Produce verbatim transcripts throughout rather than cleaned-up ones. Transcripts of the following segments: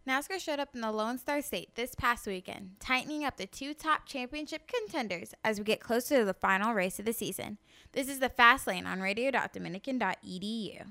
NASCAR showed up in the Lone Star State this past weekend, tightening up the two top championship contenders as we get closer to the final race of the season. This is the Fast Lane on radio dot dominican dot e d u.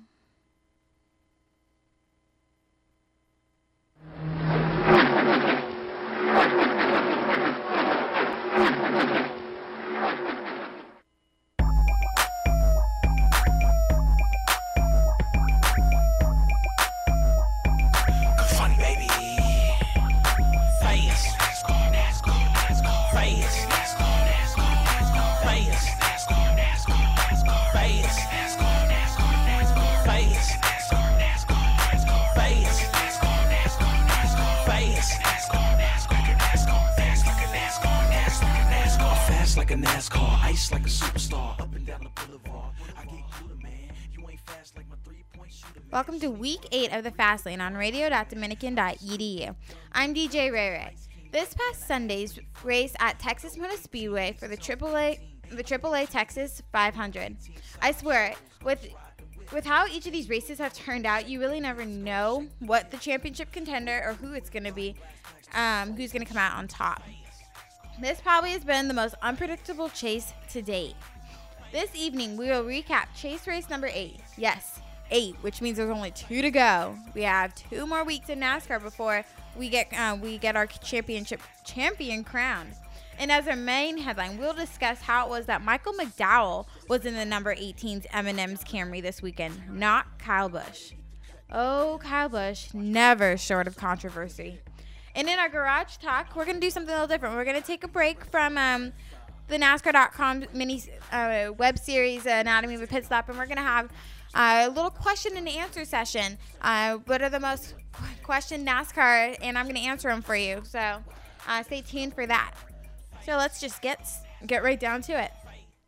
Like a NASCAR, ice like a superstar, up and down the boulevard. I get cooler, man. You ain't fast like my three-point shooter. Welcome to week eight of the Fast Lane on radio dot dominican dot e d u. I'm D J Ray Ray. This past Sunday's race at Texas Motor Speedway for the triple A, the triple A Texas five hundred. I swear it, with with how each of these races have turned out, you really never know what the championship contender or who it's going to be, um, who's going to come out on top. This probably has been the most unpredictable chase to date. This evening, we will recap chase race number eight. Yes, eight, which means there's only two to go. We have two more weeks in NASCAR before we get uh, we get our championship champion crowned. And as our main headline, we'll discuss how it was that Michael McDowell was in the number eighteen's M and M's Camry this weekend, not Kyle Busch. Oh, Kyle Busch, never short of controversy. And in our garage talk, we're going to do something a little different. We're going to take a break from um, the NASCAR dot com mini uh, web series, uh, Anatomy of a Pit Stop, and we're going to have uh, a little question and answer session. Uh, what are the most questioned NASCAR? And I'm going to answer them for you. So uh, stay tuned for that. So let's just get get right down to it.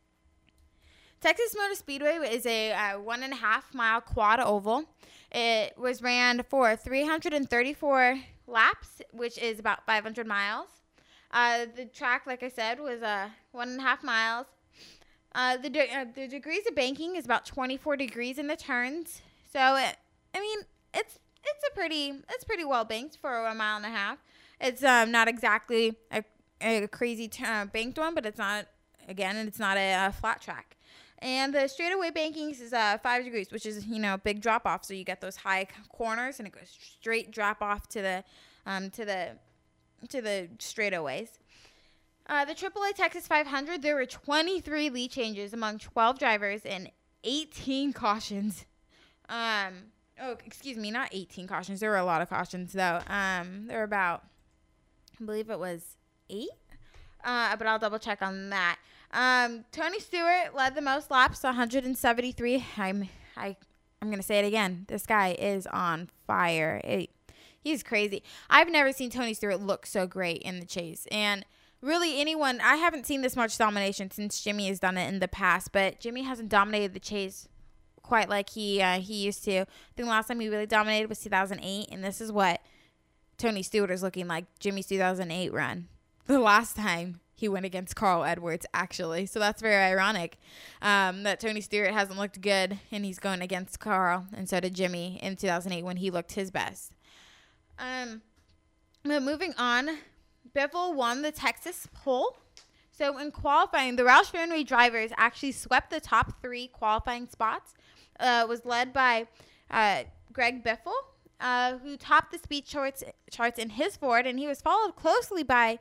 Texas Motor Speedway is a uh, one and a half mile quad oval. It was ran for three hundred thirty-four laps, which is about five hundred miles. Uh, the track, like I said, was uh, one and a half miles. Uh, the de- uh, the degrees of banking is about twenty-four degrees in the turns. So it, I mean, it's it's a pretty it's pretty well banked for a mile and a half. It's um, not exactly a, a crazy t- uh, banked one, but it's not again, and it's not a, a flat track. And the straightaway bankings is uh, five degrees, which is, you know, a big drop off. So you get those high corners, and it goes straight drop off to the um, to the to the straightaways. Uh, the triple A Texas five hundred, there were twenty-three lead changes among twelve drivers and eighteen cautions. Um, oh, excuse me, not eighteen cautions. There were a lot of cautions though. Um, there were about, I believe it was eight. Uh, but I'll double check on that. Um, Tony Stewart led the most laps, one hundred seventy-three. I'm, I, I'm gonna say it again. This guy is on fire. It, he's crazy. I've never seen Tony Stewart look so great in the chase, and really anyone. I haven't seen this much domination since Jimmy has done it in the past, but Jimmy hasn't dominated the chase quite like he uh, he used to. I think the last time he really dominated was two thousand eight, and this is what Tony Stewart is looking like. Jimmy's two thousand eight run. The last time he went against Carl Edwards, actually. So that's very ironic um, that Tony Stewart hasn't looked good, and he's going against Carl, and so did Jimmy in two thousand eight when he looked his best. Um, but moving on, Biffle won the Texas pole. So in qualifying, the Roush Fenway drivers actually swept the top three qualifying spots. Uh, it was led by uh, Greg Biffle, uh, who topped the speed charts, charts in his Ford, and he was followed closely by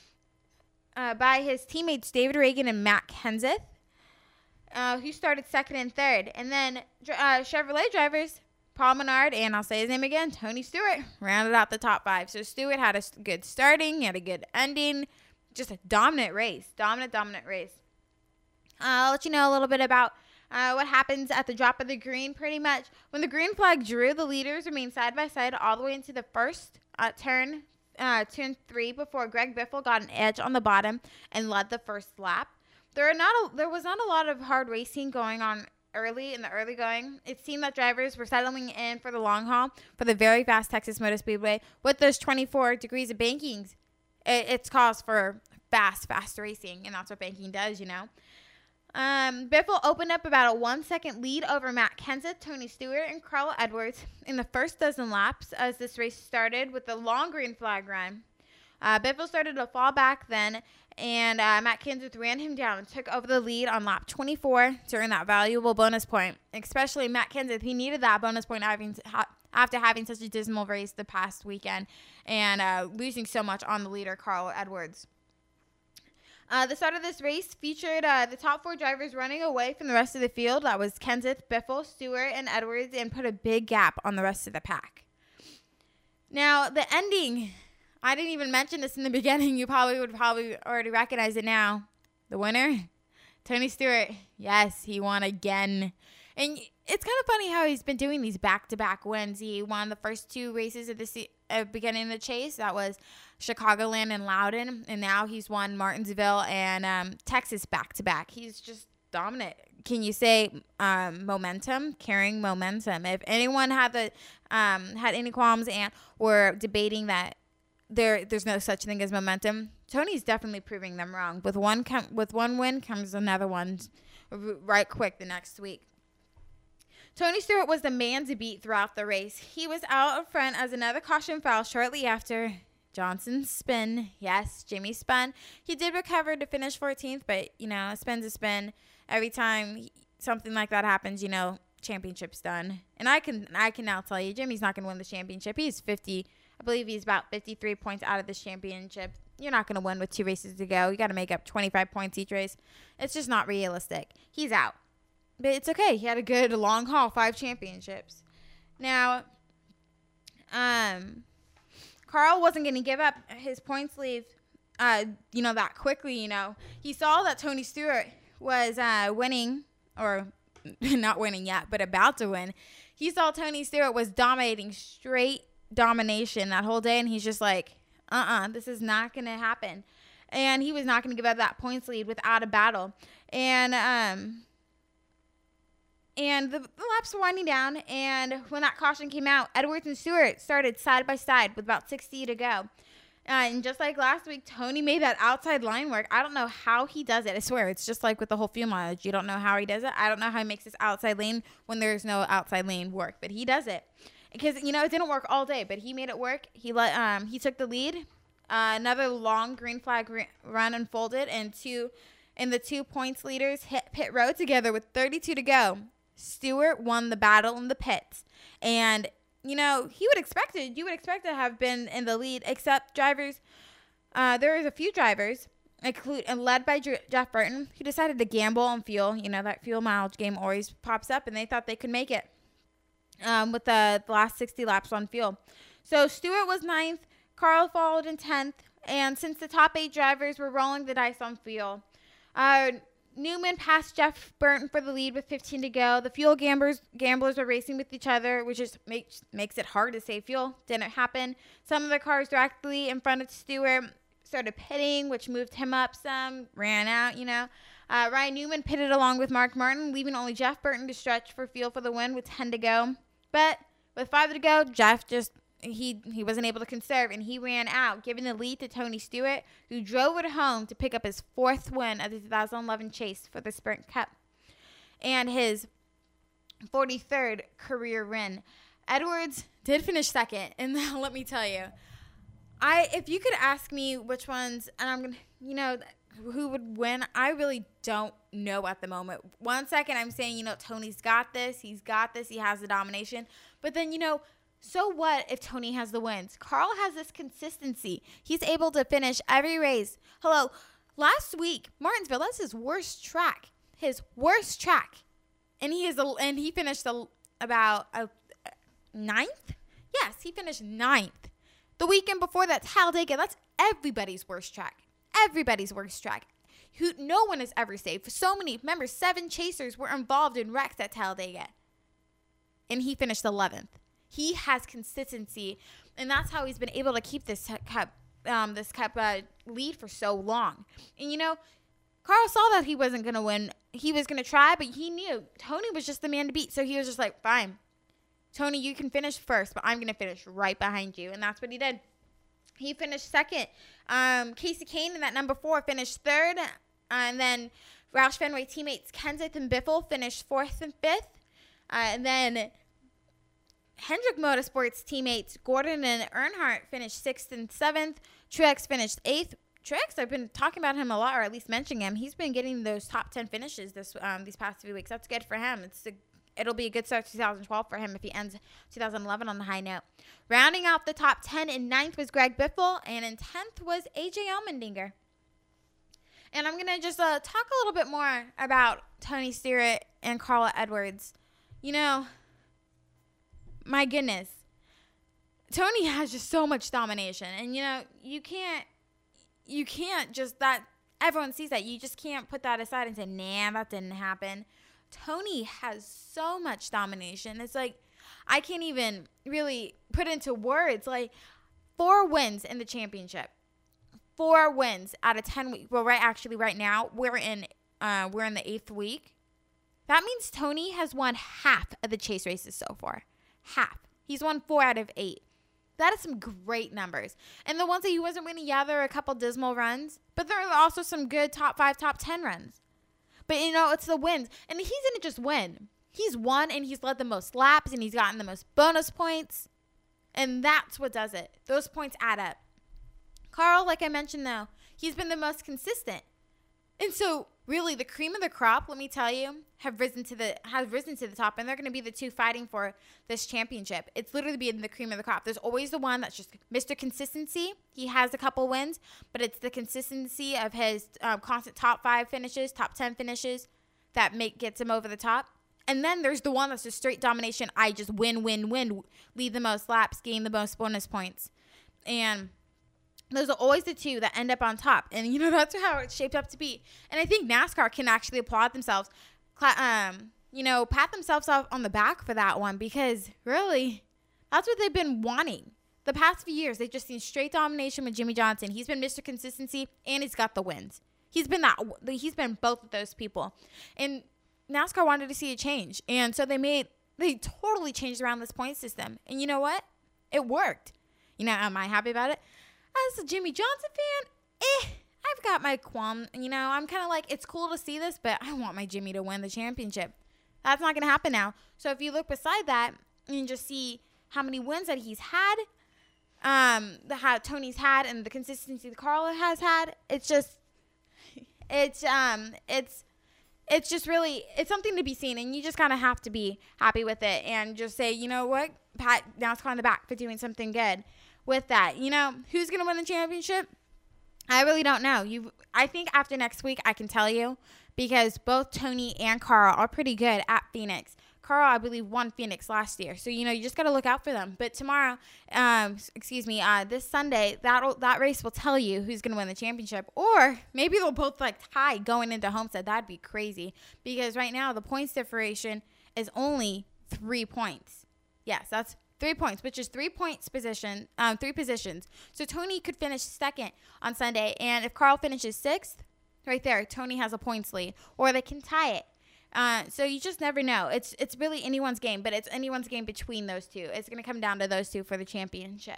Uh, by his teammates David Reagan and Matt Kenseth, uh, who started second and third. And then uh, Chevrolet drivers, Paul Menard, and I'll say his name again, Tony Stewart, rounded out the top five. So Stewart had a good starting, he had a good ending, just a dominant race, dominant, dominant race. Uh, I'll let you know a little bit about uh, what happens at the drop of the green. Pretty much when the green flag drew, the leaders remained side by side all the way into the first uh, turn, Uh, turn three before Greg Biffle got an edge on the bottom and led the first lap. There are not a, there was not a lot of hard racing going on early in the early going. It seemed that drivers were settling in for the long haul for the very fast Texas Motor Speedway with those twenty-four degrees of bankings. It, it's cause for fast, fast racing, and that's what banking does, you know. Um, Biffle opened up about a one-second lead over Matt Kenseth, Tony Stewart, and Carl Edwards in the first dozen laps as this race started with the long green flag run. Uh, Biffle started to fall back then, and uh, Matt Kenseth ran him down and took over the lead on lap twenty-four during that valuable bonus point. Especially Matt Kenseth, he needed that bonus point having ha- after having such a dismal race the past weekend and uh, losing so much on the leader, Carl Edwards. Uh, the start of this race featured uh, the top four drivers running away from the rest of the field. That was Kenseth, Biffle, Stewart, and Edwards, and put a big gap on the rest of the pack. Now, the ending, I didn't even mention this in the beginning. You probably would probably already recognize it now. The winner, Tony Stewart. Yes, he won again. And it's kind of funny how he's been doing these back-to-back wins. He won the first two races at the se- uh, beginning of the chase. That was Chicagoland and Loudon. And now he's won Martinsville and um, Texas back-to-back. He's just dominant. Can you say um, momentum? Carrying momentum. If anyone had the um, had any qualms and were debating that there there's no such thing as momentum, Tony's definitely proving them wrong. With one com- with one win comes another one right quick the next week. Tony Stewart was the man to beat throughout the race. He was out in front as another caution foul shortly after Johnson's spin. Yes, Jimmy spun. He did recover to finish fourteenth, but, you know, a spin's a spin. Every time he, something like that happens, you know, championship's done. And I can I can now tell you, Jimmy's not going to win the championship. He's fifty. I believe he's about fifty-three points out of this championship. You're not going to win with two races to go. You got to make up twenty-five points each race. It's just not realistic. He's out. But it's okay. He had a good long haul, five championships. Now, um, Carl wasn't going to give up his points lead, uh, you know, that quickly, you know. He saw that Tony Stewart was uh, winning, or not winning yet, but about to win. He saw Tony Stewart was dominating, straight domination that whole day, and he's just like, uh-uh, this is not going to happen. And he was not going to give up that points lead without a battle. And, um... And the, the laps were winding down, and when that caution came out, Edwards and Stewart started side by side with about sixty to go. Uh, and just like last week, Tony made that outside line work. I don't know how he does it. I swear, it's just like with the whole fuel mileage. You don't know how he does it. I don't know how he makes this outside lane when there's no outside lane work, but he does it. Because, you know, it didn't work all day, but he made it work. He let um he took the lead. Uh, another long green flag re- run unfolded, and two, and the two points leaders hit pit road together with thirty-two to go. Stewart won the battle in the pits, and you know he would expect it. You would expect to have been in the lead, except drivers. Uh, there was a few drivers, include and led by J- Jeff Burton, who decided to gamble on fuel. You know that fuel mileage game always pops up, and they thought they could make it um, with the, the last sixty laps on fuel. So Stewart was ninth, Carl followed in tenth, and since the top eight drivers were rolling the dice on fuel, uh. Newman passed Jeff Burton for the lead with fifteen to go. The fuel gamblers gamblers were racing with each other, which just makes makes it hard to save fuel. Didn't happen. Some of the cars directly in front of Stewart started pitting, which moved him up some. Ran out, you know. Uh, Ryan Newman pitted along with Mark Martin, leaving only Jeff Burton to stretch for fuel for the win with ten to go. But with five to go, Jeff just he he wasn't able to conserve, and he ran out, giving the lead to Tony Stewart, who drove it home to pick up his fourth win of the two thousand eleven chase for the Sprint Cup and his forty-third career win. Edwards did finish second, and let me tell you, I if you could ask me which ones, and I'm gonna, you know, who would win, I really don't know at the moment. One second I'm saying, you know, Tony's got this, he's got this, he has the domination, but then, you know, so what if Tony has the wins? Carl has this consistency. He's able to finish every race. Hello, last week, Martinsville, that's his worst track. His worst track. And he is a, and he finished a, about a, a ninth? Yes, he finished ninth. The weekend before that, Talladega, that's everybody's worst track. Everybody's worst track. Who no one is ever safe. So many, remember, seven chasers were involved in wrecks at Talladega. And he finished eleventh. He has consistency, and that's how he's been able to keep this cup, um, this cup uh, lead for so long. And you know, Carl saw that he wasn't gonna win. He was gonna try, but he knew Tony was just the man to beat. So he was just like, "Fine, Tony, you can finish first, but I'm gonna finish right behind you." And that's what he did. He finished second. Um, Casey Kane in that number four finished third, and then Roush Fenway teammates Kenseth and Biffle finished fourth and fifth. Uh, and then Hendrick Motorsports teammates Gordon and Earnhardt finished sixth and seventh. Truex finished eighth. Truex, I've been talking about him a lot, or at least mentioning him. He's been getting those top ten finishes this um, these past few weeks. That's good for him. It's a, it'll be a good start to twenty twelve for him if he ends twenty eleven on the high note. Rounding out the top ten, in ninth was Greg Biffle, and in tenth was A J Allmendinger. And I'm going to just uh, talk a little bit more about Tony Stewart and Carl Edwards. You know, my goodness, Tony has just so much domination. And, you know, you can't, you can't just, that, everyone sees that. You just can't put that aside and say, nah, that didn't happen. Tony has so much domination. It's like, I can't even really put into words. Like, four wins in the championship. Four wins out of ten weeks. Well, right, actually, right now we're in uh, we're in the eighth week. That means Tony has won half of the chase races so far. Half. He's won four out of eight. That is some great numbers. And the ones that he wasn't winning, yeah, there are a couple dismal runs, but there are also some good top five, top ten runs. But you know, it's the wins, and he didn't just win. He's won, and he's led the most laps, and he's gotten the most bonus points, and that's what does it. Those points add up. Carl, like I mentioned, though, he's been the most consistent. And so, really, the cream of the crop, let me tell you, have risen to the have risen to the top, and they're going to be the two fighting for this championship. It's literally being the cream of the crop. There's always the one that's just Mister Consistency. He has a couple wins, but it's the consistency of his um, constant top five finishes, top ten finishes that make gets him over the top. And then there's the one that's just straight domination. I just win, win, win, lead the most laps, gain the most bonus points. And those are always the two that end up on top. And, you know, that's how it's shaped up to be. And I think NASCAR can actually applaud themselves, um, you know, pat themselves off on the back for that one, because really, that's what they've been wanting. The past few years, they've just seen straight domination with Jimmie Johnson. He's been Mister Consistency, and he's got the wins. He's been that. He's been both of those people. And NASCAR wanted to see a change. And so they made, they totally changed around this point system. And you know what? It worked. You know, am I happy about it? As a Jimmie Johnson fan, eh, I've got my qualm. You know, I'm kind of like, it's cool to see this, but I want my Jimmy to win the championship. That's not going to happen now. So if you look beside that and just see how many wins that he's had, um, the how Tony's had, and the consistency that Carl has had, it's just, it's, um, it's, it's just really, it's something to be seen, and you just kind of have to be happy with it and just say, you know what, pat NASCAR on the back for doing something good. With that, you know, who's going to win the championship? I really don't know. You, I think after next week, I can tell you, because both Tony and Carl are pretty good at Phoenix. Carl, I believe, won Phoenix last year. So, you know, you just got to look out for them. But tomorrow, um, excuse me, uh, this Sunday, that that race will tell you who's going to win the championship. Or maybe they'll both, like, tie going into Homestead. That'd be crazy. Because right now, the points differentiation is only three points. Yes, that's Three points, which is three points position, um, three positions. So Tony could finish second on Sunday, and if Carl finishes sixth, right there, Tony has a points lead, or they can tie it. Uh, so you just never know. It's it's really anyone's game, but it's anyone's game between those two. It's going to come down to those two for the championship.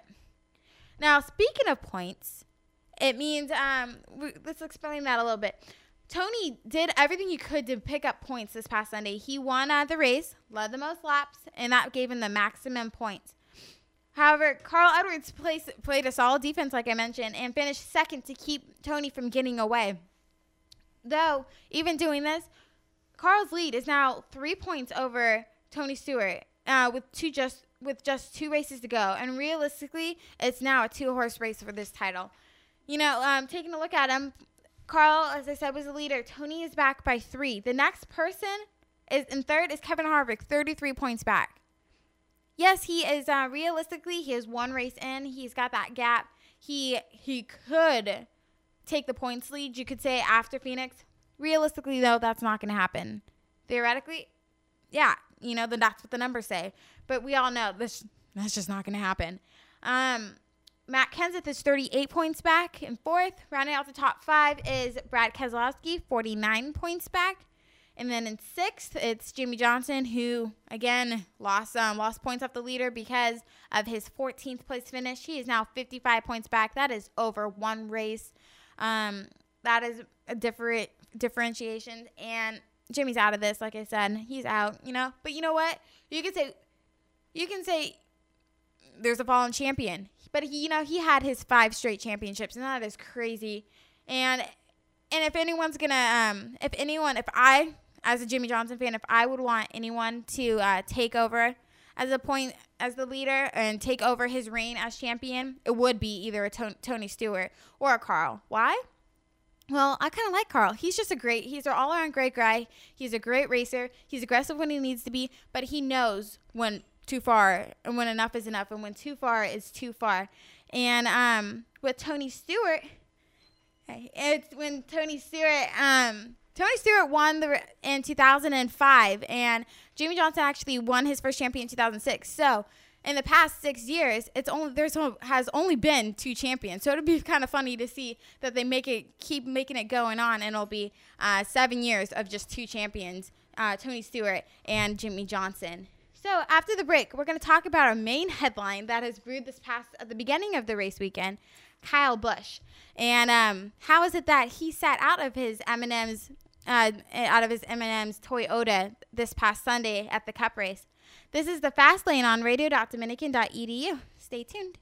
Now, speaking of points, it means um, let's explain that a little bit. Tony did everything he could to pick up points this past Sunday. He won uh, the race, led the most laps, and that gave him the maximum points. However, Carl Edwards plays, played a solid defense, like I mentioned, and finished second to keep Tony from getting away. Though, even doing this, Carl's lead is now three points over Tony Stewart uh, with two just with just two races to go. And realistically, it's now a two-horse race for this title. You know, um, taking a look at him, Carl, as I said, was the leader. Tony is back by three. The next person is in third is Kevin Harvick, thirty-three points back. Yes, he is uh, realistically, he is one race in. He's got that gap. He he could take the points lead, you could say, after Phoenix. Realistically, though, that's not going to happen. Theoretically, yeah, you know, then that's what the numbers say. But we all know this that's just not going to happen. Um... Matt Kenseth is thirty-eight points back in fourth. Rounding out the top five is Brad Keselowski, forty-nine points back. And then in sixth, it's Jimmie Johnson, who, again, lost um, lost points off the leader because of his fourteenth place finish. He is now fifty-five points back. That is over one race. Um, that is a different differentiations, and Jimmy's out of this. Like I said, he's out, you know. But you know what? You can say, you can say, there's a fallen champion. But he, you know, he had his five straight championships, and that is crazy. And and if anyone's gonna, um, if anyone, if I, as a Jimmy Johnson fan, if I would want anyone to uh, take over as a point, as the leader, and take over his reign as champion, it would be either a Ton- Tony Stewart or a Carl. Why? Well, I kind of like Carl. He's just a great, he's an all-around great guy. He's a great racer. He's aggressive when he needs to be, but he knows when too far and when enough is enough and when too far is too far. And um, with Tony Stewart, it's when Tony Stewart, um, Tony Stewart won the in two thousand five, and Jimmy Johnson actually won his first champion in two thousand six. So in the past six years, it's only there's has only been two champions. So it'll be kind of funny to see that they make it keep making it going on, and it'll be uh, seven years of just two champions, uh, Tony Stewart and Jimmy Johnson. So after the break, we're going to talk about our main headline that has brewed this past at the beginning of the race weekend, Kyle Busch, and um, how is it that he sat out of his M and M's uh, out of his M and M's Toyota this past Sunday at the Cup race? This is the Fast Lane on radio dot dominican dot e d u. Stay tuned.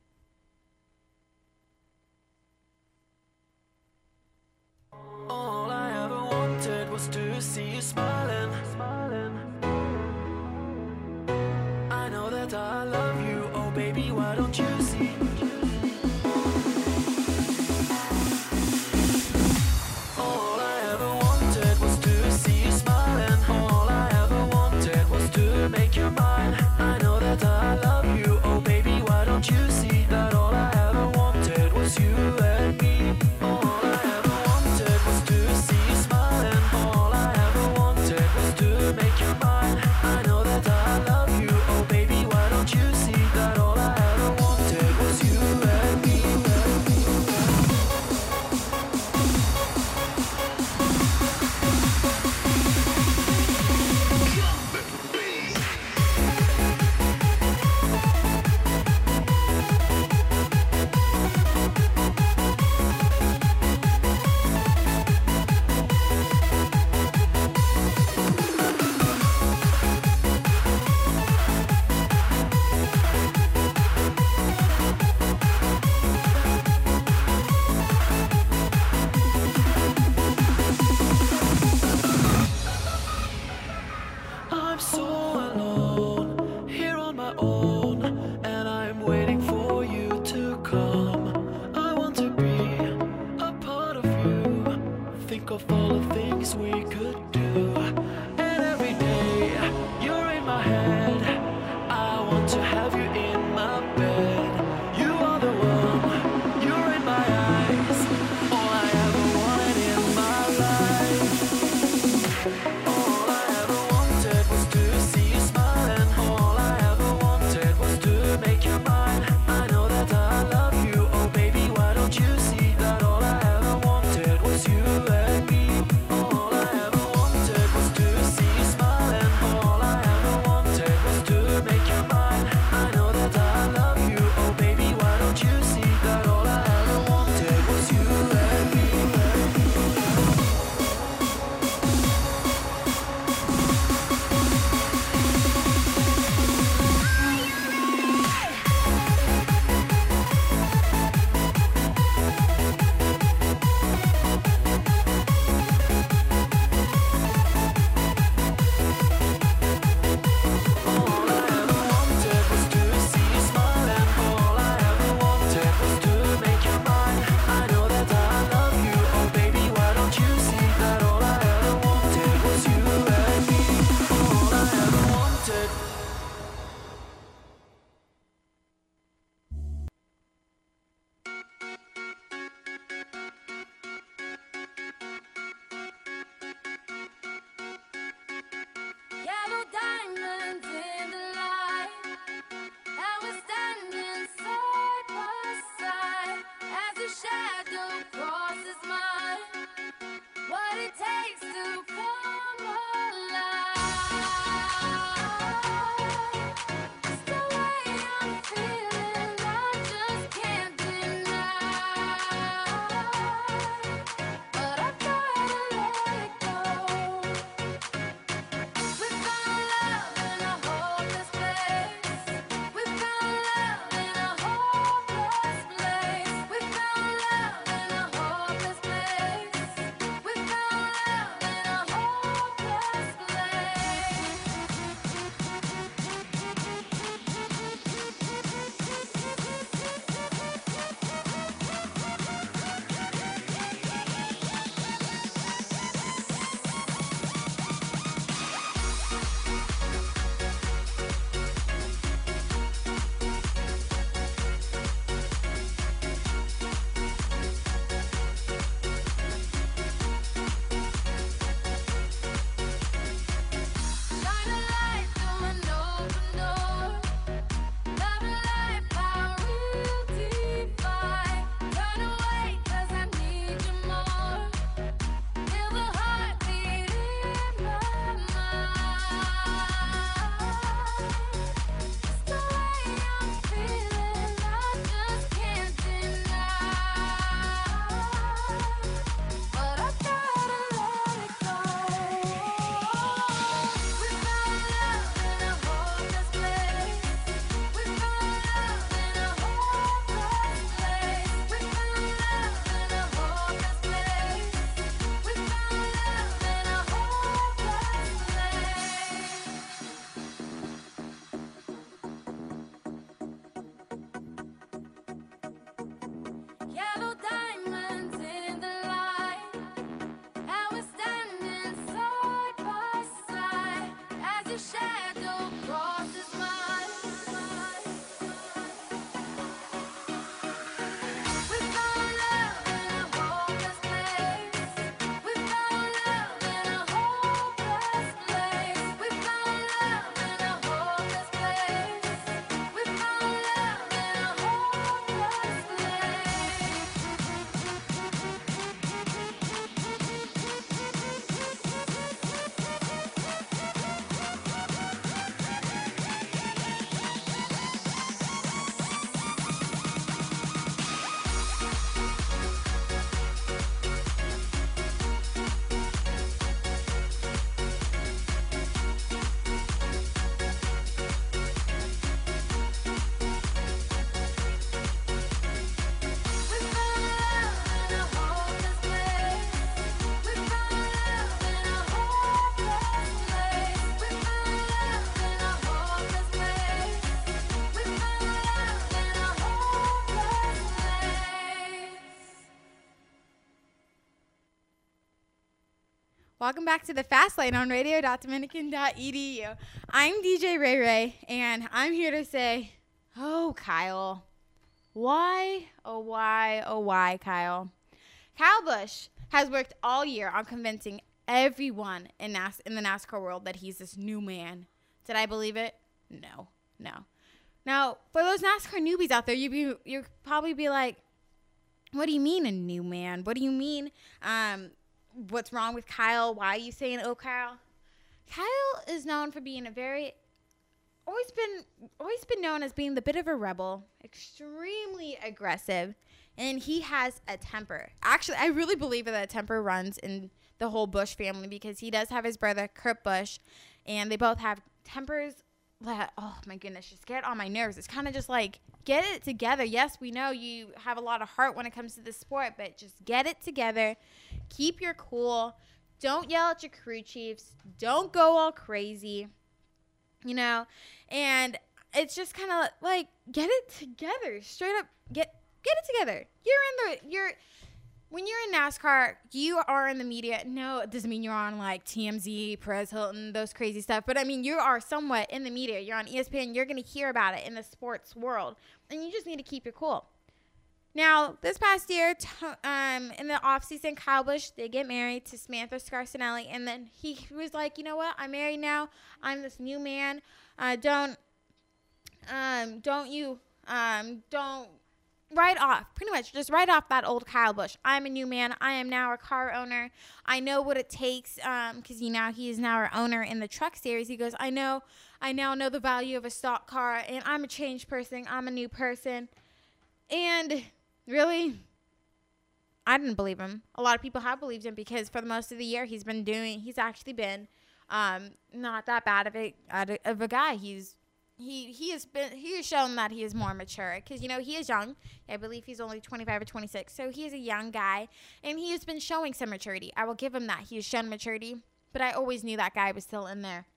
All I ever wanted was to see you smiling. I know that I love you, oh baby, why don't you see? All I ever wanted was to see you smiling. All I ever wanted was to make you mine. I know that I love you, oh baby, why don't you see that all I ever wanted was you and me? All I ever wanted was to see you smiling. All I ever wanted was to make you mine. I know that I love you, oh baby, why don't you see that all I ever wanted was you and me? Welcome back to the Fast Lane on radio dot dominican dot e d u. I'm D J Ray Ray, and I'm here to say, oh, Kyle. Why, oh, why, oh, why, Kyle? Kyle Busch has worked all year on convincing everyone in, NAS- in the NASCAR world that he's this new man. Did I believe it? No, no. Now, for those NASCAR newbies out there, you'd, be, you'd probably be like, what do you mean a new man? What do you mean? Um... What's wrong with Kyle? Why are you saying, oh, Kyle? Kyle is known for being a very, always been, always been known as being the bit of a rebel, extremely aggressive, and he has a temper. Actually, I really believe that temper runs in the whole Busch family because he does have his brother, Kurt Busch, and they both have tempers that, oh, my goodness, just get on my nerves. It's kind of just like, get it together. Yes, we know you have a lot of heart when it comes to this sport, but just get it together. Keep your cool. Don't yell at your crew chiefs. Don't go all crazy, you know. And it's just kind of like, get it together. Straight up, get get it together. You're in the you're when you're in NASCAR, you are in the media. No, it doesn't mean you're on like T M Z, Perez Hilton, those crazy stuff. But I mean, you are somewhat in the media. You're on E S P N. You're going to hear about it in the sports world. And you just need to keep your cool. Now, this past year, t- um, in the offseason, Kyle Busch did get married to Samantha Scarcinelli. And then he was like, you know what? I'm married now. I'm this new man. Uh, don't, um, don't you, um, don't. Write off, pretty much, just write off that old Kyle Busch. I'm a new man. I am now a car owner. I know what it takes, um, because you know he is now our owner in the truck series. He goes, I know, I now know the value of a stock car, and I'm a changed person. I'm a new person. And really, I didn't believe him. A lot of people have believed him because for the most of the year he's been doing, he's actually been um, not that bad of a of a guy. He's He he has been he has shown that he is more mature because you know he is young. I believe he's only twenty-five or twenty-six, so he is a young guy, and he has been showing some maturity. I will give him that. He has shown maturity, but I always knew that guy was still in there.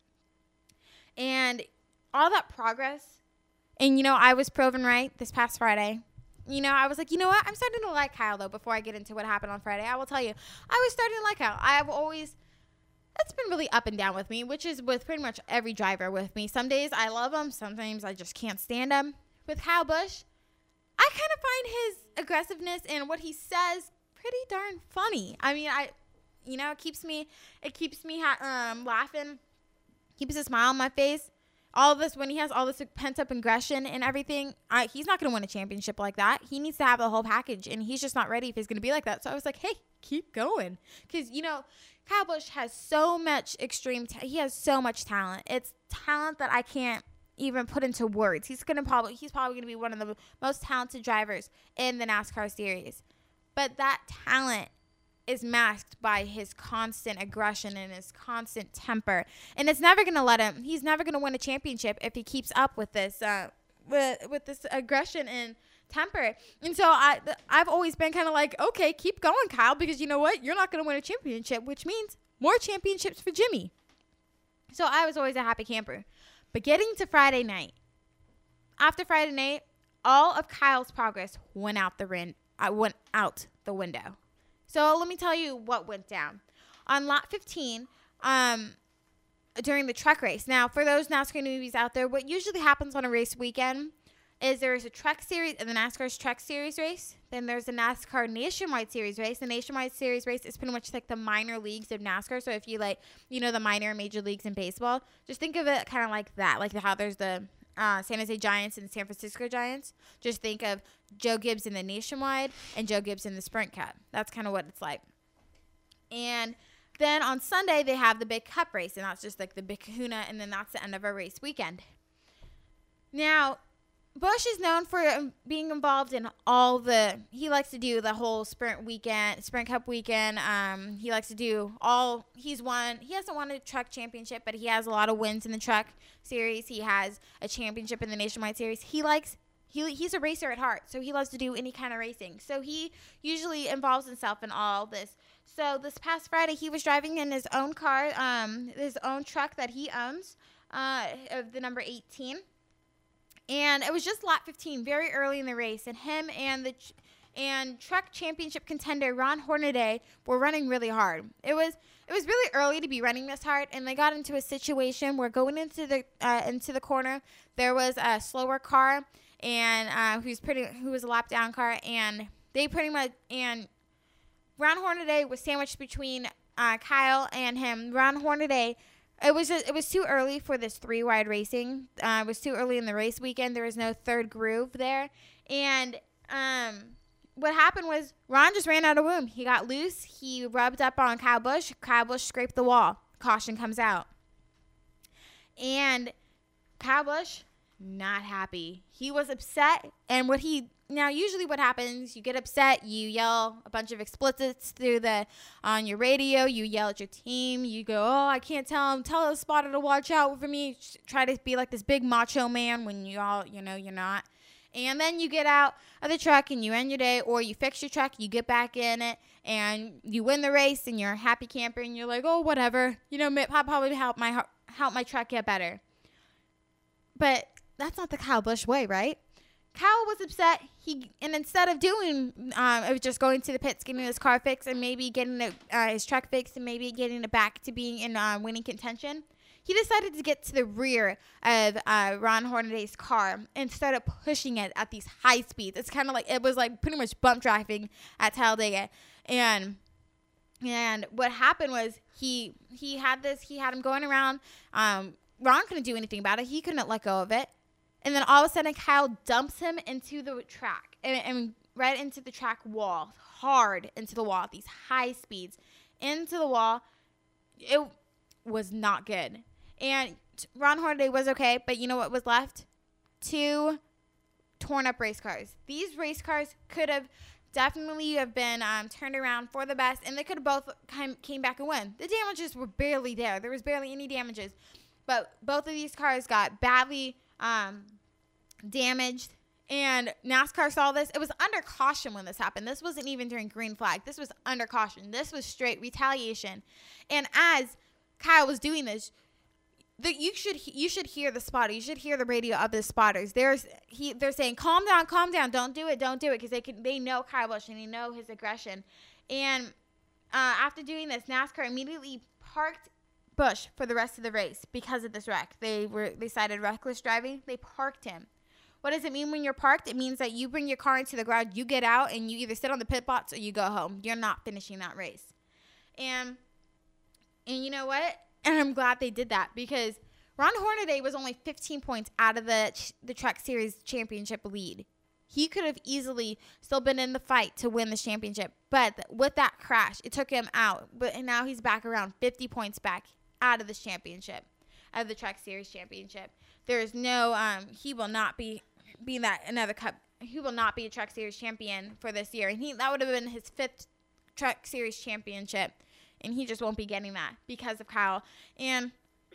And all that progress, and you know I was proven right this past Friday. You know I was like, you know what? I'm starting to like Kyle though. Before I get into what happened on Friday, I will tell you, I was starting to like Kyle. I have always. It's been really up and down with me, which is with pretty much every driver with me. Some days I love him. Sometimes I just can't stand him. With Kyle Busch, I kind of find his aggressiveness and what he says pretty darn funny. I mean, I, you know, it keeps me, it keeps me ha- um, laughing, keeps a smile on my face. All of this, when he has all this pent-up aggression and everything, I, he's not going to win a championship like that. He needs to have the whole package, and he's just not ready if he's going to be like that. So I was like, hey, keep going. Because, you know, Kyle Busch has so much extreme ta- he has so much talent. It's talent that I can't even put into words. He's going to probably he's probably going to be one of the most talented drivers in the NASCAR series. But that talent is masked by his constant aggression and his constant temper. And it's never going to let him he's never going to win a championship if he keeps up with this uh with, with this aggression and temper. And so I, I've always been kind of like, okay, keep going, Kyle, because you know what? You're not going to win a championship, which means more championships for Jimmy. So I was always a happy camper. But getting to Friday night, after Friday night, all of Kyle's progress went out the rin- I went out the window. So let me tell you what went down. On lap fifteen, um, during the truck race. Now, for those NASCAR newbies out there, what usually happens on a race weekend is there's a truck series, the NASCAR's truck series race. Then there's a NASCAR Nationwide Series race. The Nationwide Series race is pretty much like the minor leagues of NASCAR. So if you like, you know, the minor and major leagues in baseball, just think of it kind of like that. Like how there's the uh, San Jose Giants and San Francisco Giants. Just think of Joe Gibbs in the Nationwide and Joe Gibbs in the Sprint Cup. That's kind of what it's like. And then on Sunday, they have the big cup race. And that's just like the big kahuna. And then that's the end of our race weekend. Now, Busch is known for being involved in all the, he likes to do the whole sprint weekend, sprint cup weekend. Um, he likes to do all, he's won, he hasn't won a truck championship, but he has a lot of wins in the truck series. He has a championship in the Nationwide Series. He likes, he he's a racer at heart, so he loves to do any kind of racing. So he usually involves himself in all this. So this past Friday, he was driving in his own car, um, his own truck that he owns, uh, of the number eighteen. And it was just lap fifteen, very early in the race, and him and the and truck championship contender Ron Hornaday were running really hard. It was it was really early to be running this hard, and they got into a situation where going into the uh, into the corner, there was a slower car, and uh, who's pretty who was a lap down car, and they pretty much and Ron Hornaday was sandwiched between uh, Kyle and him. Ron Hornaday. It was just, it was too early for this three wide racing. Uh, it was too early in the race weekend. There was no third groove there, and um, what happened was Ron just ran out of room. He got loose. He rubbed up on Kyle Busch. Kyle Busch scraped the wall. Caution comes out, and Kyle Busch not happy. He was upset, and what he now usually what happens, you get upset, you yell a bunch of explicits through the on your radio, you yell at your team, you go, oh, I can't tell him, tell the spotter to watch out for me, try to be like this big macho man when you all, you know, you're not. And then you get out of the truck and you end your day, or you fix your truck, you get back in it, and you win the race, and you're a happy camper, and you're like, oh, whatever, you know, I'll probably help my help my truck get better. But that's not the Kyle Busch way, right? Kyle was upset. He and instead of doing, um, of just going to the pits, getting his car fixed, and maybe getting the, uh, his truck fixed, and maybe getting it back to being in uh, winning contention, he decided to get to the rear of uh, Ron Hornaday's car and started pushing it at these high speeds. It's kind of like it was like pretty much bump driving at Talladega, and and what happened was he he had this he had him going around. Um, Ron couldn't do anything about it. He couldn't let go of it. And then all of a sudden, Kyle dumps him into the track and, and right into the track wall, hard into the wall at these high speeds, into the wall. It was not good. And Ron Hornaday was okay, but you know what was left? Two torn up race cars. These race cars could have definitely have been um, turned around for the best, and they could have both came, came back and won. The damages were barely there. There was barely any damages. But both of these cars got badly Um, damaged, and NASCAR saw this. It was under caution when this happened. This wasn't even during green flag. This was under caution. This was straight retaliation. And as Kyle was doing this, the, you should you should hear the spotter. You should hear the radio of the spotters. There's he they're saying, "Calm down, calm down. Don't do it, don't do it," because they can they know Kyle Busch and they know his aggression. And uh, after doing this, NASCAR immediately parked Busch for the rest of the race because of this wreck. They were they cited reckless driving. They parked him. What does it mean when you're parked? It means that you bring your car into the garage, you get out, and you either sit on the pit box or you go home. You're not finishing that race. And and you know what? And I'm glad they did that, because Ron Hornaday was only fifteen points out of the the Truck Series championship lead. He could have easily still been in the fight to win the championship, but with that crash, it took him out. But and now he's back around fifty points back out of this championship, out of the Truck Series championship. There is no, um, he will not be being that another cup. He will not be a Truck Series champion for this year, and he that would have been his fifth Truck Series championship, and he just won't be getting that because of Kyle. And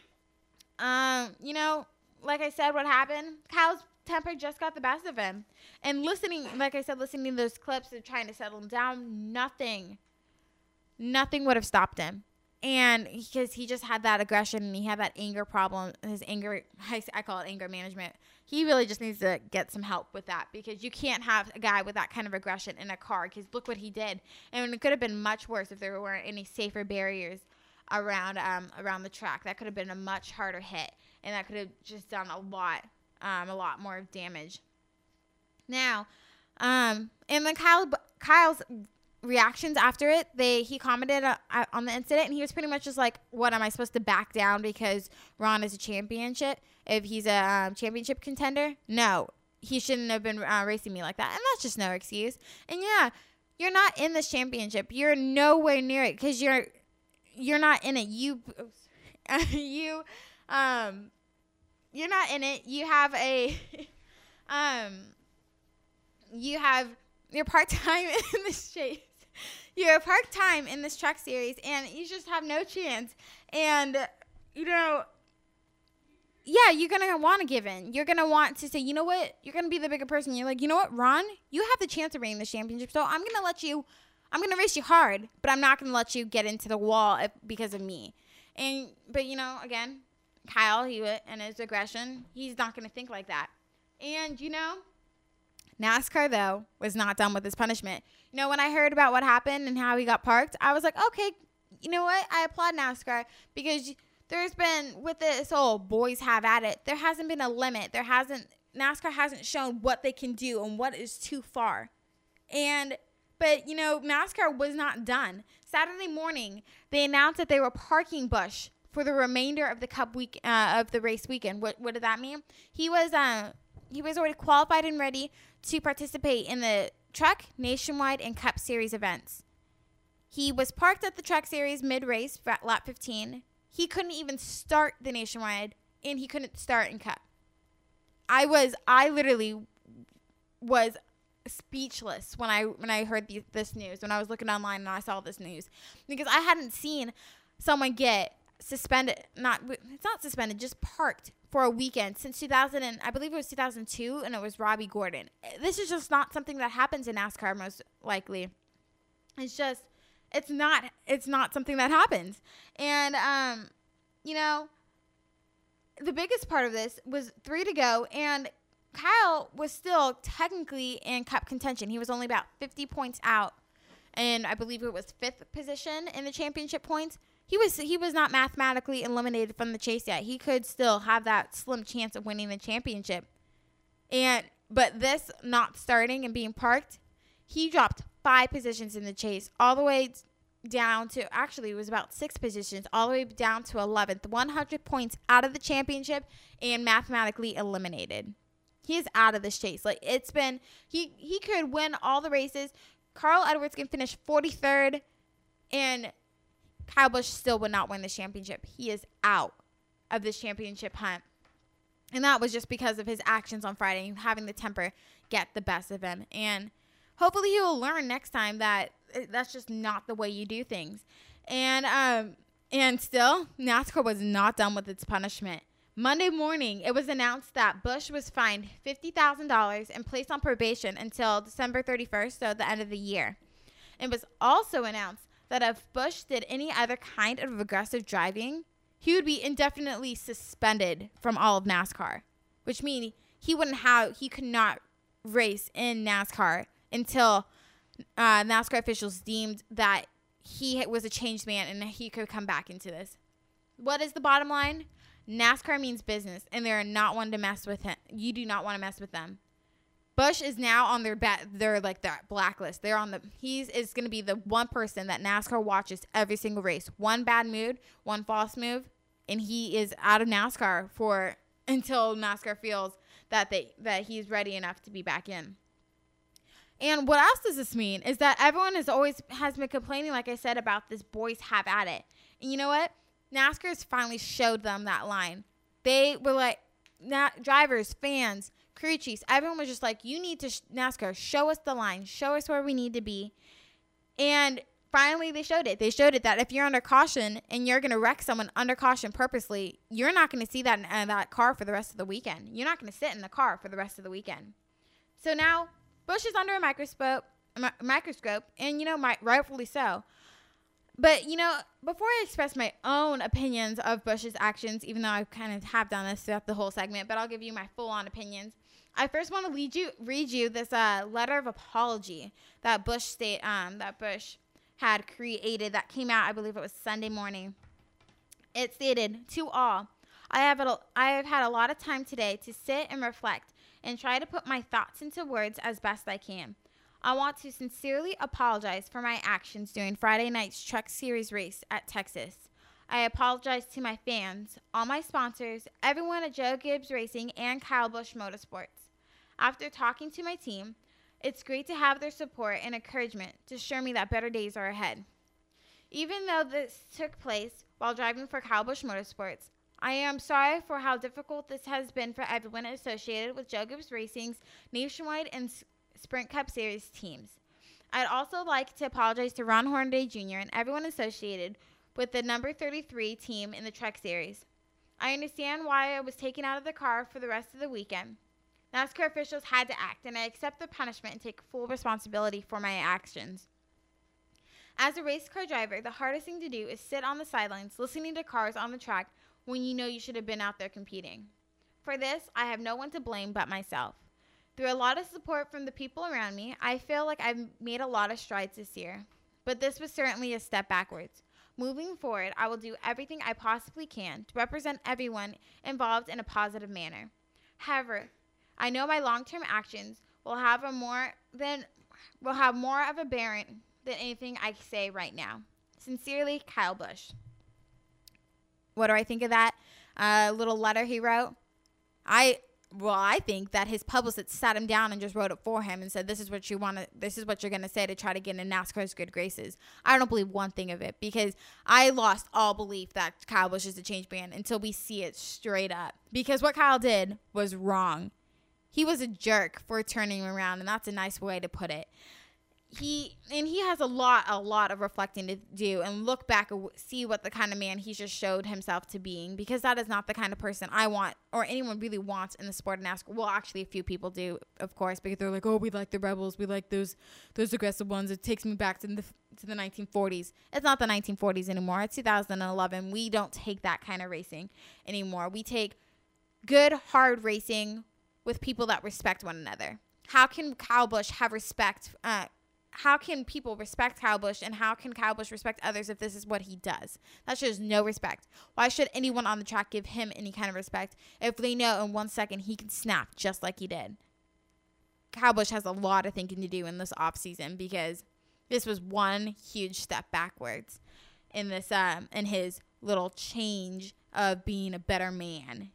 um, you know, like I said, what happened? Kyle's temper just got the best of him, and listening, like I said, listening to those clips of trying to settle him down, nothing, nothing would have stopped him. And because he just had that aggression and he had that anger problem, his anger, I call it anger management. He really just needs to get some help with that, because you can't have a guy with that kind of aggression in a car, because look what he did. And it could have been much worse if there weren't any safer barriers around um, around the track. That could have been a much harder hit, and that could have just done a lot, um, a lot more damage. Now, um, and then Kyle, Kyle's reactions after it, they he commented uh, on the incident, and he was pretty much just like, what, am I supposed to back down because Ron is a championship if he's a um, championship contender? No, he shouldn't have been uh, racing me like that. And that's just no excuse. And yeah, you're not in this championship, you're nowhere near it, because you're you're not in it. You you um you're not in it. You have a um you have you're part-time in this chase. You're part-time in this Truck Series, and you just have no chance. And, you know, yeah, you're going to want to give in. You're going to want to say, you know what? You're going to be the bigger person. You're like, you know what, Ron? You have the chance of winning the championship, so I'm going to let you, I'm going to race you hard, but I'm not going to let you get into the wall if, because of me. And, but, you know, again, Kyle, he and his aggression, he's not going to think like that. And, you know, NASCAR, though, was not done with his punishment. You know, when I heard about what happened and how he got parked, I was like, okay, you know what? I applaud NASCAR because there's been, with this whole boys have at it, there hasn't been a limit. There hasn't, NASCAR hasn't shown what they can do and what is too far. And, but, you know, NASCAR was not done. Saturday morning, they announced that they were parking Busch for the remainder of the Cup week, uh, of the race weekend. What, what did that mean? He was, uh, he was already qualified and ready to participate in the Truck, Nationwide, and Cup Series events. He was parked at the Truck Series mid-race, lap fifteen. He couldn't even start the Nationwide, and he couldn't start in Cup. I was, I literally was speechless when I when I heard the, this news, when I was looking online and I saw this news, because I hadn't seen someone get suspended, not, it's not suspended, just parked for a weekend since two thousand, and I believe it was two thousand two, and it was Robbie Gordon. This is just not something that happens in NASCAR, most likely. It's just, it's not, it's not something that happens. And, um, you know, the biggest part of this was three to go, and Kyle was still technically in Cup contention. He was only about fifty points out, and I believe it was fifth position in the championship points. He was he was not mathematically eliminated from the chase yet. He could still have that slim chance of winning the championship. And but this not starting and being parked, he dropped five positions in the chase, all the way down to, actually it was about six positions, all the way down to eleventh, one hundred points out of the championship and mathematically eliminated. He is out of this chase. Like, it's been, he, he could win all the races. Carl Edwards can finish forty-third, and Kyle Busch still would not win the championship. He is out of this championship hunt. And that was just because of his actions on Friday, having the temper get the best of him. And hopefully he will learn next time that that's just not the way you do things. And um, and still, NASCAR was not done with its punishment. Monday morning, it was announced that Busch was fined fifty thousand dollars and placed on probation until December thirty-first, so the end of the year. It was also announced that if Busch did any other kind of aggressive driving, he would be indefinitely suspended from all of NASCAR, which means he wouldn't have, he could not race in NASCAR until uh, NASCAR officials deemed that he was a changed man and he could come back into this. What is the bottom line? NASCAR means business, and they're not one to mess with him. You do not want to mess with them. Busch is now on their bat, they're like their blacklist. They're on the, he's is going to be the one person that NASCAR watches every single race. One bad move, one false move, and he is out of NASCAR for until NASCAR feels that they that he's ready enough to be back in. And what else does this mean is that everyone has always has been complaining, like I said, about this boys have at it. And you know what? NASCAR has finally showed them that line. They were like, na- drivers, fans, crew chiefs, everyone was just like, you need to, sh- NASCAR, show us the line. Show us where we need to be. And finally, they showed it. They showed it that if you're under caution and you're going to wreck someone under caution purposely, you're not going to see that in uh, that car for the rest of the weekend. You're not going to sit in the car for the rest of the weekend. So now, Busch is under a microscope, a mi- microscope, and, you know, my, rightfully so. But, you know, before I express my own opinions of Busch's actions, even though I kind of have done this throughout the whole segment, but I'll give you my full-on opinions, I first want to lead you, read you this uh, letter of apology that Busch state, um, that Busch had created that came out, I believe it was Sunday morning. It stated, "To all, I have, a, I have had a lot of time today to sit and reflect and try to put my thoughts into words as best I can. I want to sincerely apologize for my actions during Friday night's Truck Series race at Texas. I apologize to my fans, all my sponsors, everyone at Joe Gibbs Racing, and Kyle Busch Motorsports. After talking to my team, it's great to have their support and encouragement to assure me that better days are ahead. Even though this took place while driving for Kyle Busch Motorsports, I am sorry for how difficult this has been for everyone associated with Joe Gibbs Racing's Nationwide and Sprint Cup Series teams. I'd also like to apologize to Ron Hornaday Junior and everyone associated with the number thirty-three team in the Truck Series. I understand why I was taken out of the car for the rest of the weekend. NASCAR officials had to act, and I accept the punishment and take full responsibility for my actions. As a race car driver, the hardest thing to do is sit on the sidelines listening to cars on the track when you know you should have been out there competing. For this, I have no one to blame but myself. Through a lot of support from the people around me, I feel like I've made a lot of strides this year. But this was certainly a step backwards. Moving forward, I will do everything I possibly can to represent everyone involved in a positive manner. However, I know my long-term actions will have a more than will have more of a bearing than anything I say right now. Sincerely, Kyle Busch. What do I think of that uh, little letter he wrote? I well, I think that his publicist sat him down and just wrote it for him and said, "This is what you want to. This is what you're gonna say to try to get in NASCAR's good graces." I don't believe one thing of it because I lost all belief that Kyle Busch is a change man until we see it straight up. Because what Kyle did was wrong. He was a jerk for turning him around, and that's a nice way to put it. He and he has a lot, a lot of reflecting to do and look back and see what the kind of man he just showed himself to being, because that is not the kind of person I want or anyone really wants in the sport of NASCAR. Well, actually, a few people do, of course, because they're like, "Oh, we like the rebels, we like those those aggressive ones." It takes me back to the to the nineteen forties. It's not the nineteen forties anymore. It's two thousand eleven. We don't take that kind of racing anymore. We take good, hard racing with people that respect one another. How can Kyle Busch have respect? Uh, How can people respect Kyle Busch, and how can Kyle Busch respect others if this is what he does? That shows no respect. Why should anyone on the track give him any kind of respect if they know in one second he can snap just like he did? Kyle Busch has a lot of thinking to do in this offseason, because this was one huge step backwards in this um in his little change of being a better man.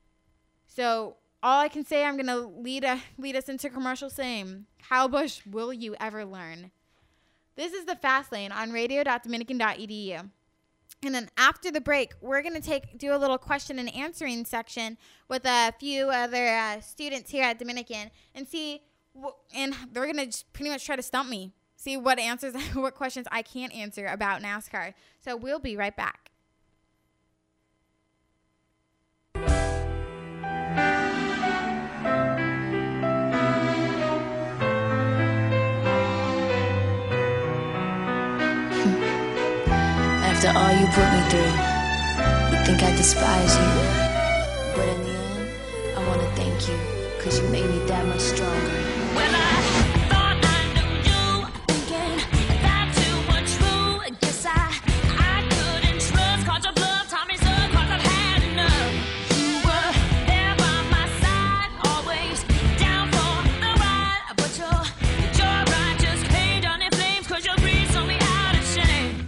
So all I can say, I'm going to lead a, lead us into commercial saying, Kyle Busch, will you ever learn? This is the Fast Lane on radio dot dominican dot e d u. And then after the break, we're going to take do a little question and answering section with a few other uh, students here at Dominican and see, wh- and they're going to just pretty much try to stump me, see what answers, what questions I can't answer about NASCAR. So we'll be right back. After all you put me through, you think I despise you. But in the end, I want to thank you, cause you made me that much stronger. When I thought I knew you, thinking that you were true, I guess I, I couldn't trust, cause your love taught me so, cause I've had enough. You were there by my side, always down for the ride, but your, your ride just came down in flames, cause your greed saw me out of shame.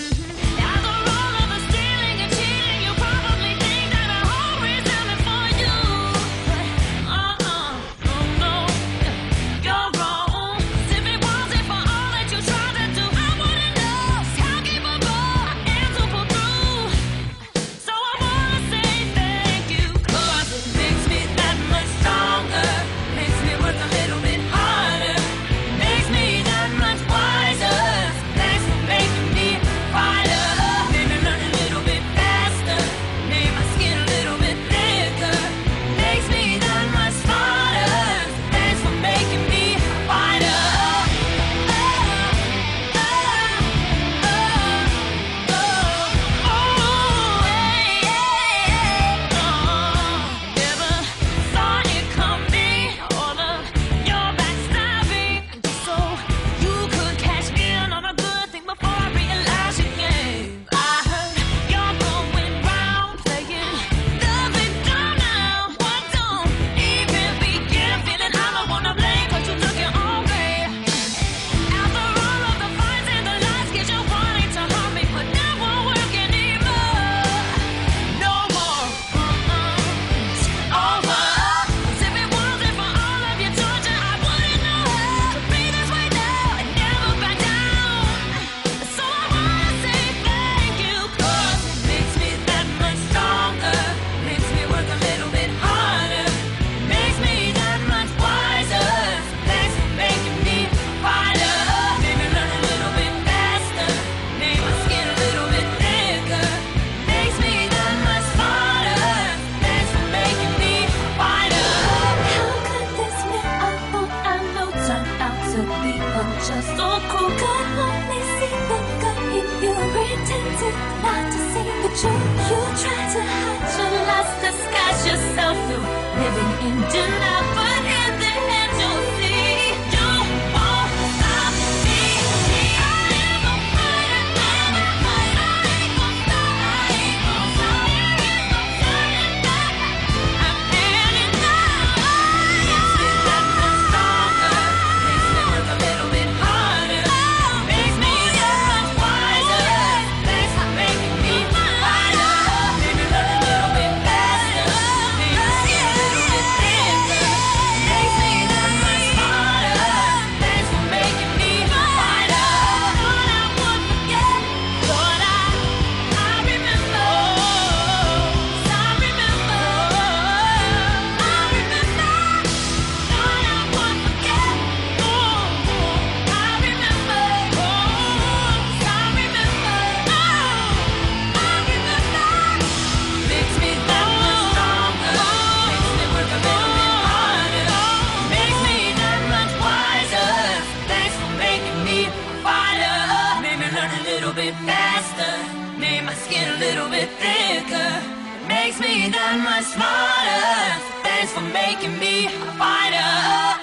Just so cool, could only see the good in you. Pretended not to see the truth. You tried to hide your lost, disguise yourself through living in denial, but in the end smarter. Thanks for making me a fighter.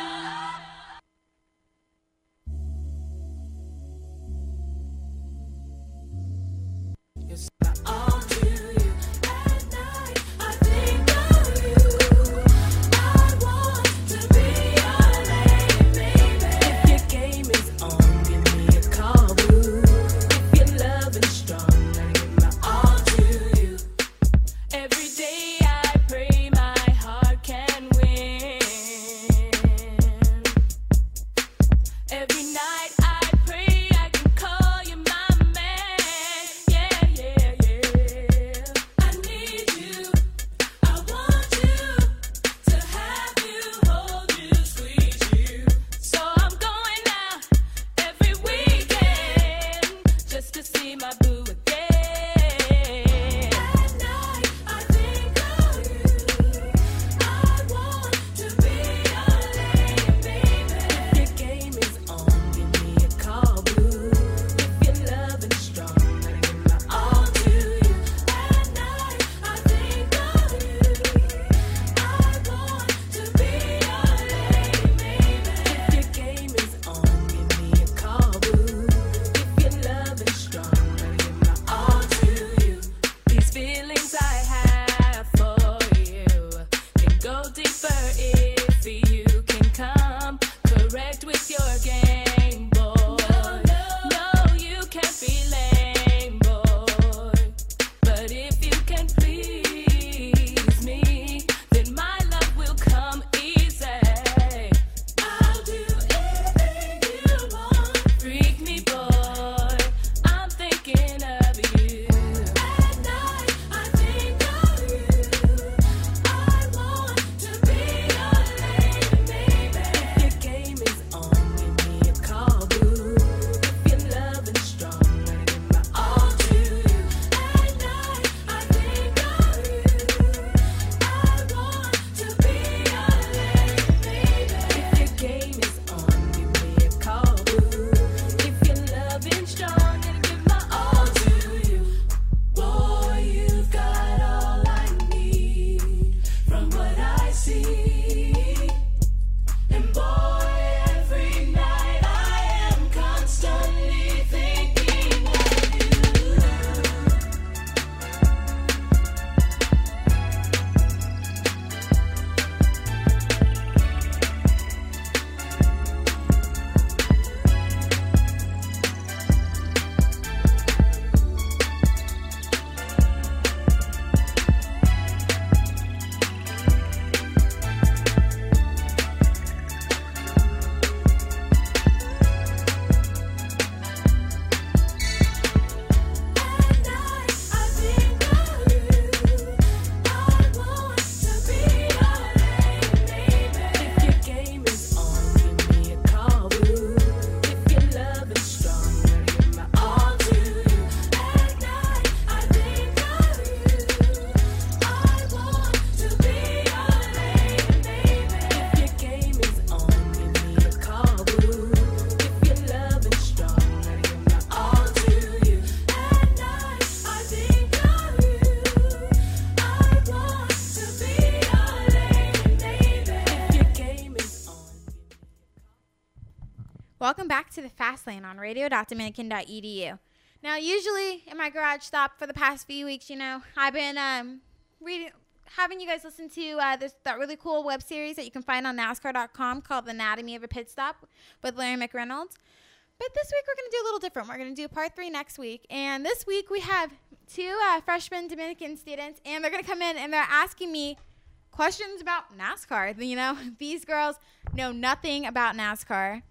Welcome back to the Fast Lane on radio dot dominican dot e d u. Now, usually in my garage stop for the past few weeks, you know, I've been um, reading, having you guys listen to uh, this that really cool web series that you can find on NASCAR dot com called The Anatomy of a Pit Stop with Larry McReynolds. But this week we're going to do a little different. We're going to do part three next week. And this week we have two uh, freshman Dominican students, and they're going to come in and they're asking me questions about NASCAR. You know, these girls know nothing about NASCAR.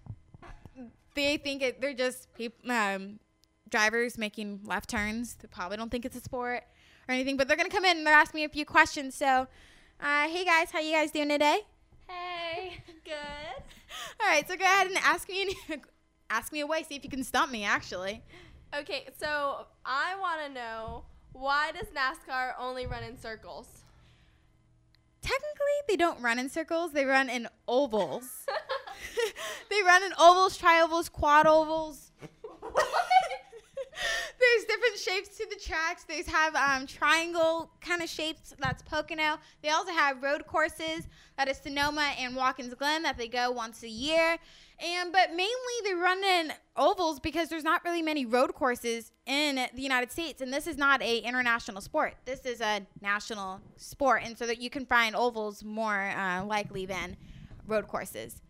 They think it, they're just people, um, drivers making left turns. They probably don't think it's a sport or anything, but they're going to come in and they're asking me a few questions. So, uh, hey guys, how you guys doing today? Hey, good. All right, so go ahead and ask me, ask me away. See if you can stump me, actually. Okay, so I want to know, why does NASCAR only run in circles? Technically, they don't run in circles. They run in ovals. They run in ovals, tri-ovals, quad ovals. They there's different shapes to the tracks. There's have um, triangle kind of shapes. That's Pocono. They also have road courses. That is Sonoma and Watkins Glen that they go once a year. And but mainly they run in ovals because there's not really many road courses in the United States, and this is not a international sport. This is a national sport, and so that you can find ovals more uh, likely than road courses.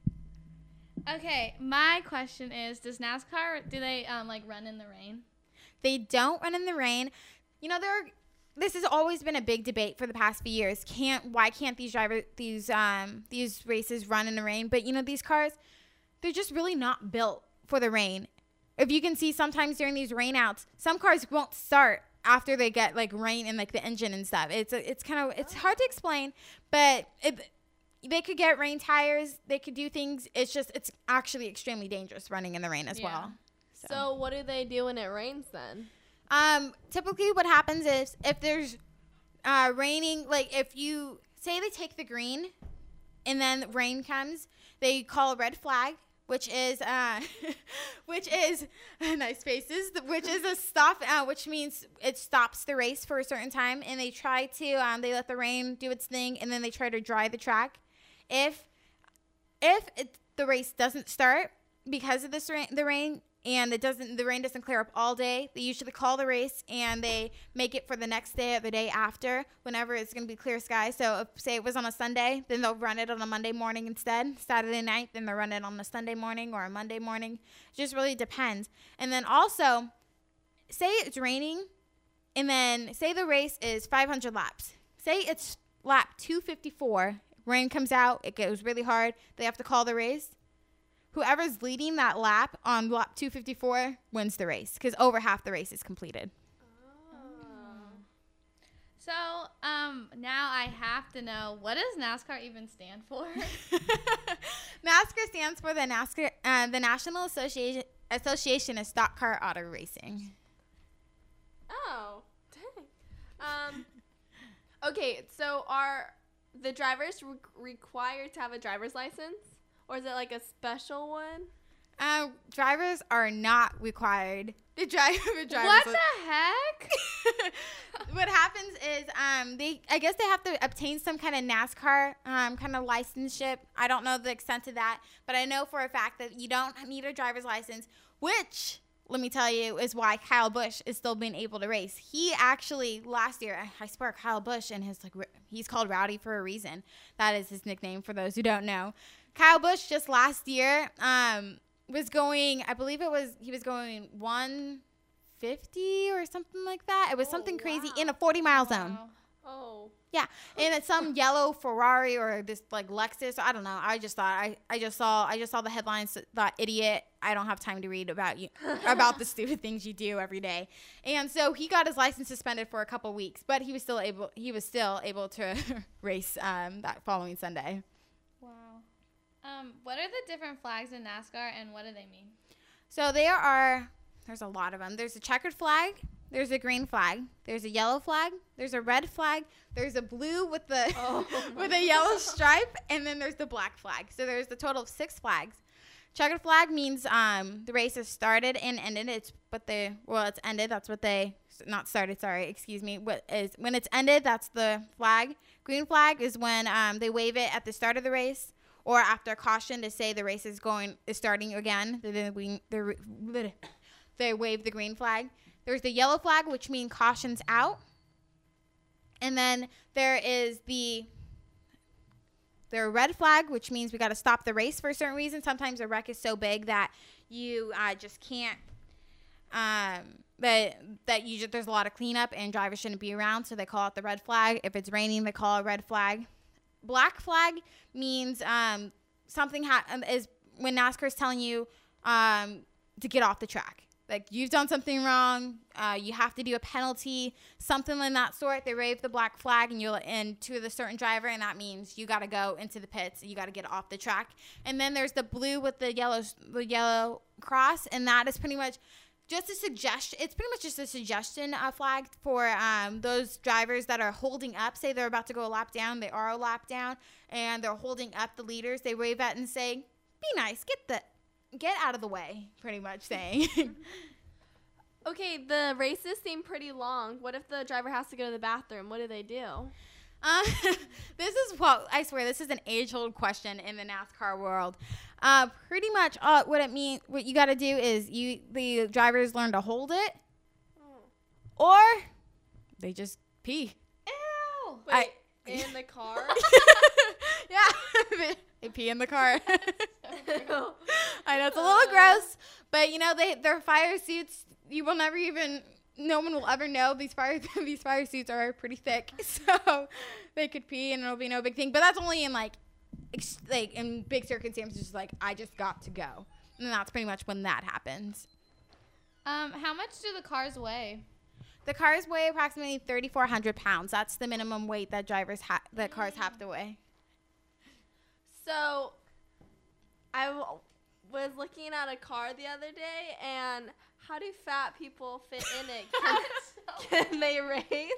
Okay, my question is: does NASCAR do they um like run in the rain? They don't run in the rain. You know, there. This has always been a big debate for the past few years. Can't why can't these drivers these um these races run in the rain? But you know, these cars, they're just really not built for the rain. If you can see, sometimes during these rainouts, some cars won't start after they get like rain in like the engine and stuff. It's a, it's kind of it's hard to explain, but it, they could get rain tires. They could do things. It's just it's actually extremely dangerous running in the rain as Yeah. well. So what do they do when it rains then? Um, typically what happens is if there's uh, raining, like if you say they take the green and then rain comes, they call a red flag, which is uh, which is nice faces, which is a stop, uh, which means it stops the race for a certain time, and they try to um, they let the rain do its thing, and then they try to dry the track. If if it, the race doesn't start because of this rain, the rain. And it doesn't, the rain doesn't clear up all day. They usually call the race and they make it for the next day or the day after, whenever it's going to be clear sky. So if, say it was on a Sunday, then they'll run it on a Monday morning instead. Saturday night, then they'll run it on a Sunday morning or a Monday morning. It just really depends. And then also, say it's raining, and then say the race is five hundred laps. Say it's lap two fifty-four. Rain comes out, it goes really hard. They have to call the race. Whoever's leading that lap on lap two fifty-four wins the race because over half the race is completed. Oh. So um, now I have to know, what does NASCAR even stand for? NASCAR stands for the NASCAR, uh, the National Association Association of Stock Car Auto Racing. Oh, dang. Um, okay, so are the drivers re- required to have a driver's license? Or is it like a special one? Uh, drivers are not required to drive a driver's What li- the heck? What happens is um they I guess they have to obtain some kind of NASCAR um kind of licenship. I don't know the extent of that, but I know for a fact that you don't need a driver's license, which let me tell you is why Kyle Busch is still being able to race. He actually last year I, I swear Kyle Busch and his like he's called Rowdy for a reason. That is his nickname for those who don't know. Kyle Busch just last year um, was going, I believe it was, he was going one fifty or something like that. It was Oh, something crazy wow. in a forty mile zone. Wow. Oh. Yeah. And it's some yellow Ferrari or this like Lexus. I don't know. I just thought, I, I just saw, I just saw the headlines, thought, idiot, I don't have time to read about you, about the stupid things you do every day. And so he got his license suspended for a couple weeks, but he was still able, he was still able to race um, that following Sunday. Wow. Um, what are the different flags in NASCAR and what do they mean? So there are, there's a lot of them. There's a checkered flag. There's a green flag. There's a yellow flag. There's a red flag. There's a blue with the Oh with a yellow stripe, and then there's the black flag. So there's the total of six flags. Checkered flag means um, the race has started and ended. It's but the well, it's ended. That's what they not started. Sorry, excuse me. What is when it's ended? That's the flag. Green flag is when um, they wave it at the start of the race. Or after caution to say the race is going is starting again, they, they, they wave the green flag. There's the yellow flag, which means caution's out. And then there is the the red flag, which means we got to stop the race for a certain reason. Sometimes a wreck is so big that you uh, just can't. Um, that that you just, there's a lot of cleanup and drivers shouldn't be around, so they call it the red flag. If it's raining, they call it a red flag. Black flag means um, something ha- is when NASCAR is telling you um, to get off the track. Like you've done something wrong, uh, you have to do a penalty, something in that sort. They wave the black flag and you're and to the certain driver, and that means you got to go into the pits. You got to get off the track. And then there's the blue with the yellow the yellow cross, and that is pretty much just a suggestion. It's pretty much just a suggestion uh, flag for um, those drivers that are holding up. Say they're about to go a lap down. They are a lap down, and they're holding up the leaders. They wave at and say, "Be nice. Get the, get out of the way." Pretty much saying. Okay, the races seem pretty long. What if the driver has to go to the bathroom? What do they do? Um, this is what I swear this is an age-old question in the NASCAR world. Uh, pretty much, uh, what it mean, what you got to do is you the drivers learn to hold it, or they just pee. Ew. Wait, I- in the car? Yeah, they, they pee in the car. I know it's a little gross, but you know they their fire suits. You will never even. No one will ever know these fire these fire suits are pretty thick, so they could pee and it'll be no big thing. But that's only in like ex- like in big circumstances. Just like I just got to go, and that's pretty much when that happens. Um, how much do the cars weigh? The cars weigh approximately thirty-four hundred pounds. That's the minimum weight that drivers ha- that cars have to weigh. So, I w- was looking at a car the other day, and how do fat people fit in it? Can, can they race?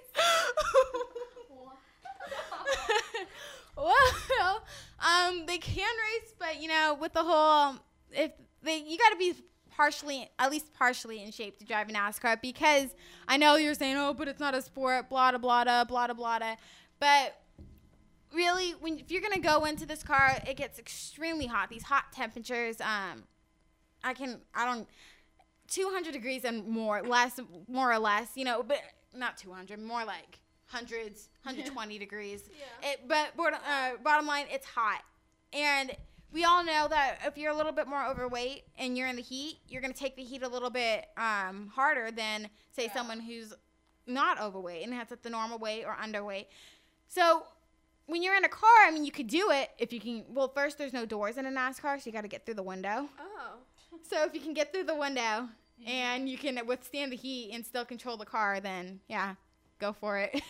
Well, um, they can race, but you know, with the whole, if they, you got to be partially, at least partially in shape to drive a NASCAR, because I know you're saying, oh, but it's not a sport, blah, blah, blah, blah, blah, blah, but really, when if you're gonna go into this car, it gets extremely hot. These hot temperatures, um, I can, I don't, two hundred degrees and more, less, more or less, you know, but not two hundred, more like hundreds, one hundred twenty degrees. Yeah. It, but bottom, uh, bottom line, it's hot, and we all know that if you're a little bit more overweight and you're in the heat, you're gonna take the heat a little bit um, harder than say Yeah. someone who's not overweight and has at the normal weight or underweight. So when you're in a car, I mean, you could do it if you can. Well, first, there's no doors in a NASCAR, so you got to get through the window. Oh. So if you can get through the window and you can withstand the heat and still control the car, then yeah, go for it.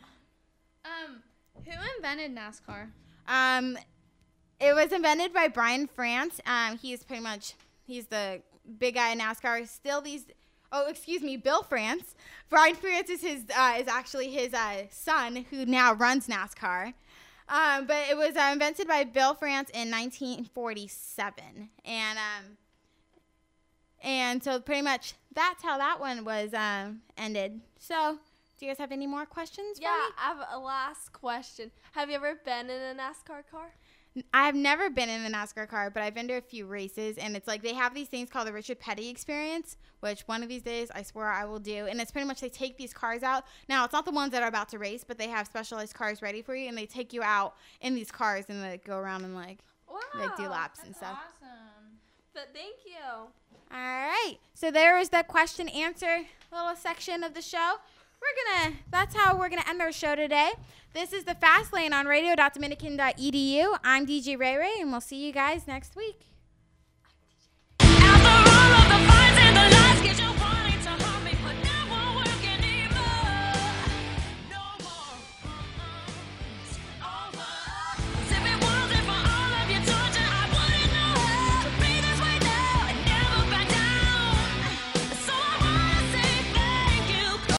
Um, who invented NASCAR? um, it was invented by Brian France. Um, he's pretty much he's the big guy in NASCAR. Still these. Oh, excuse me, Bill France. Brian France is his uh, is actually his uh, son who now runs NASCAR. Um, but it was uh, invented by Bill France in nineteen forty-seven, and um, and so pretty much that's how that one was um, ended. So, do you guys have any more questions? Yeah, for me? I have a last question. Have you ever been in a NASCAR car? I've never been in a NASCAR car, but I've been to a few races, and it's like they have these things called the Richard Petty experience, which one of these days I swear I will do. And it's pretty much they take these cars out. Now, it's not the ones that are about to race, but they have specialized cars ready for you, and they take you out in these cars and they go around and like Wow. like do laps and That's stuff. awesome. But thank you. All right. So there is the question answer little section of the show. We're gonna that's how we're gonna end our show today. This is the Fast Lane on radio dot dominican dot e d u. I'm D J Ray Ray, and we'll see you guys next week.